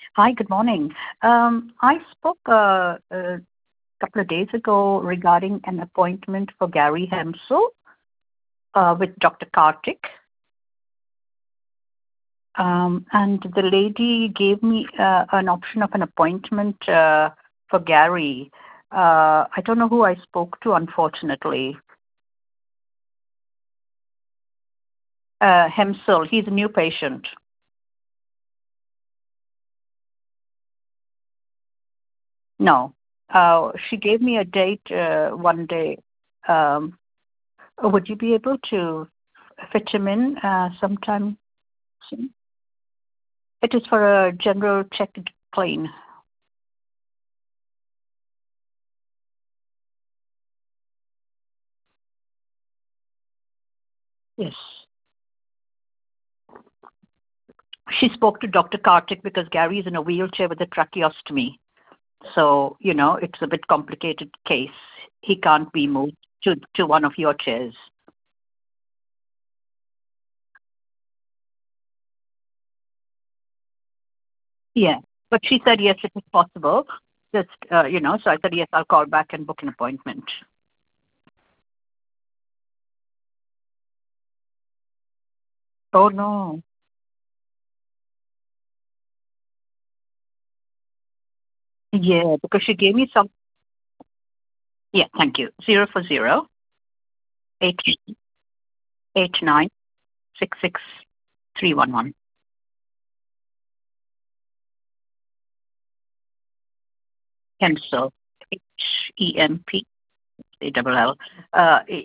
Hi, good morning. I spoke a couple of days ago regarding an appointment for Gary Hemsel with Dr. Karthik. And the lady gave me an option of an appointment for Gary. I don't know who I spoke to, unfortunately. Hemsel, he's a new patient. No. She gave me a date one day. Would you be able to fit him in sometime soon? It is for a general check clean. Yes. She spoke to Dr. Karthik because Gary is in a wheelchair with a tracheostomy. So, it's a bit complicated case. He can't be moved to one of your chairs. Yeah. But she said, yes, it is possible. Just, so I said, yes, I'll call back and book an appointment. Oh, no. Yeah, because she gave me some. Yeah, thank you. 040-89-66311. Hempsel, Hemp, A double L.